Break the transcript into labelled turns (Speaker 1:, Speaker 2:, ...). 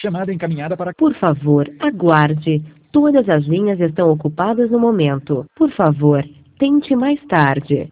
Speaker 1: Chamada encaminhada para...
Speaker 2: Por favor, aguarde. Todas as linhas estão ocupadas no momento. Por favor, tente mais tarde.